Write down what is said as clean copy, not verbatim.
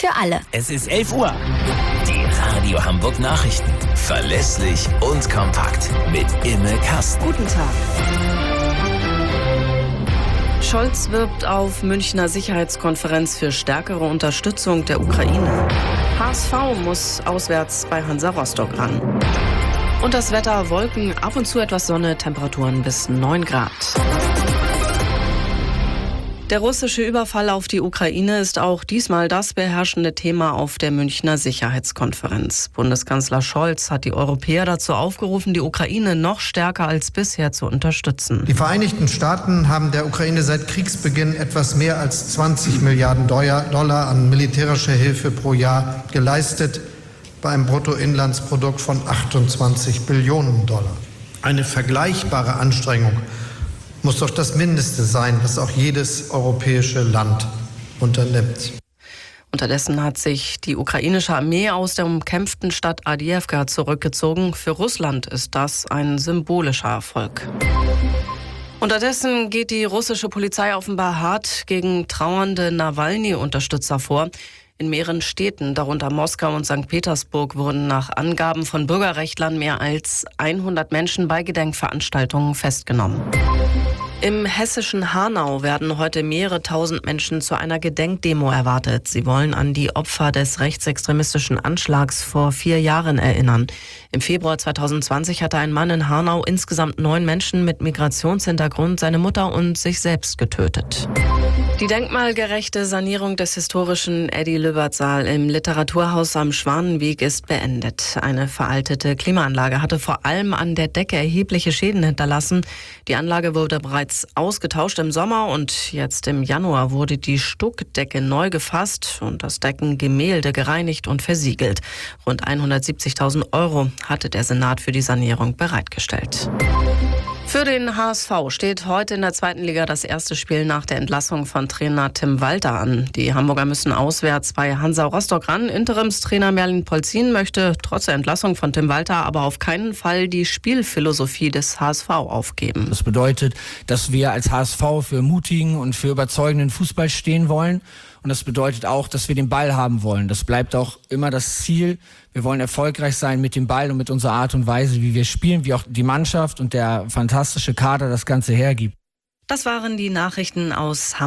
für alle. Es ist 11 Uhr. Die Radio Hamburg Nachrichten. Verlässlich und kompakt. Mit Imme Kasten. Guten Tag. Scholz wirbt auf Münchner Sicherheitskonferenz für stärkere Unterstützung der Ukraine. HSV muss auswärts bei Hansa Rostock ran. Und das Wetter: Wolken, ab und zu etwas Sonne, Temperaturen bis 9 Grad. Der russische Überfall auf die Ukraine ist auch diesmal das beherrschende Thema auf der Münchner Sicherheitskonferenz. Bundeskanzler Scholz hat die Europäer dazu aufgerufen, die Ukraine noch stärker als bisher zu unterstützen. Die Vereinigten Staaten haben der Ukraine seit Kriegsbeginn etwas mehr als 20 Milliarden Dollar an militärischer Hilfe pro Jahr geleistet, bei einem Bruttoinlandsprodukt von 28 Billionen Dollar. Eine vergleichbare Anstrengung muss doch das Mindeste sein, was auch jedes europäische Land unternimmt. Unterdessen hat sich die ukrainische Armee aus der umkämpften Stadt Awdijiwka zurückgezogen. Für Russland ist das ein symbolischer Erfolg. Unterdessen geht die russische Polizei offenbar hart gegen trauernde Nawalny-Unterstützer vor. In mehreren Städten, darunter Moskau und St. Petersburg, wurden nach Angaben von Bürgerrechtlern mehr als 100 Menschen bei Gedenkveranstaltungen festgenommen. Im hessischen Hanau werden heute mehrere tausend Menschen zu einer Gedenkdemo erwartet. Sie wollen an die Opfer des rechtsextremistischen Anschlags vor 4 Jahren erinnern. Im Februar 2020 hatte ein Mann in Hanau insgesamt 9 Menschen mit Migrationshintergrund, seine Mutter und sich selbst getötet. Die denkmalgerechte Sanierung des historischen Eddie-Lübbert-Saal im Literaturhaus am Schwanenweg ist beendet. Eine veraltete Klimaanlage hatte vor allem an der Decke erhebliche Schäden hinterlassen. Die Anlage wurde bereits ausgetauscht im Sommer und jetzt im Januar wurde die Stuckdecke neu gefasst und das Deckengemälde gereinigt und versiegelt. Rund 170.000 € hatte der Senat für die Sanierung bereitgestellt. Für den HSV steht heute in der 2. Liga das erste Spiel nach der Entlassung von Trainer Tim Walter an. Die Hamburger müssen auswärts bei Hansa Rostock ran. Interimstrainer Merlin Polzin möchte trotz der Entlassung von Tim Walter aber auf keinen Fall die Spielphilosophie des HSV aufgeben. Das bedeutet, dass wir als HSV für mutigen und für überzeugenden Fußball stehen wollen. Und das bedeutet auch, dass wir den Ball haben wollen. Das bleibt auch immer das Ziel. Wir wollen erfolgreich sein mit dem Ball und mit unserer Art und Weise, wie wir spielen, wie auch die Mannschaft und der fantastische Kader das Ganze hergibt. Das waren die Nachrichten aus Hamburg.